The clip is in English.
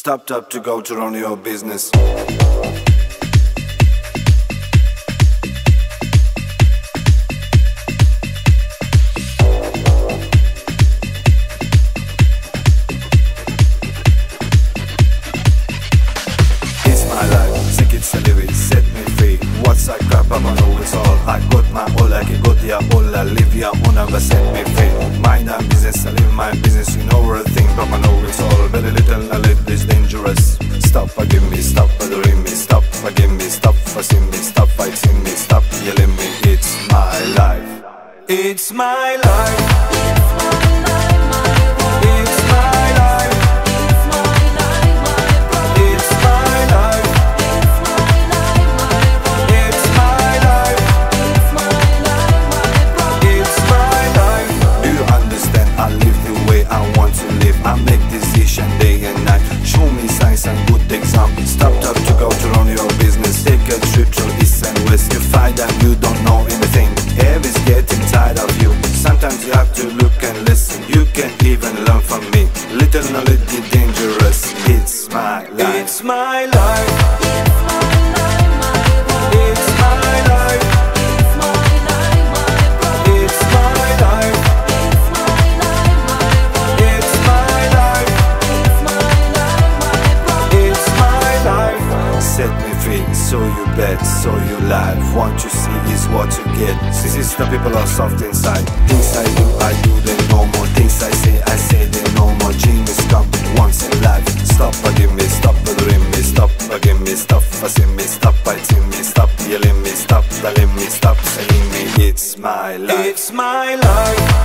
Stopped up to go to run your business. Set me free. What's that crap? I know it's all. I got my all, I can go there, all I live here, but set me free. Mind and business, I live my business. You know everything, but I know it's all. Very little, I live is dangerous. Stop, forgive me, stop, bothering me, stop, forgive me, stop, fussing me, stop, fighting me, stop yelling me. It's my life. It's my life. I make decision day and night. Show me signs and good example. Stop up to go to run your business. Take a trip through east and west. You find that you don't know anything. Everybody's getting tired of you. Sometimes you have to look and listen. You can even learn from me. Little knowledge is dangerous. It's my life. It's my life. Set me free, so you bet, so you live. What you see is what you get. This the people are soft inside. Things I do, they no more. Things I say, they no more. Genius come once in life. Stop forgive me, stop bothering me, stop forgive me, stop fussing me, stop fighting me, stop yelling me, stop telling me, stop saying me. It's my life. It's my life.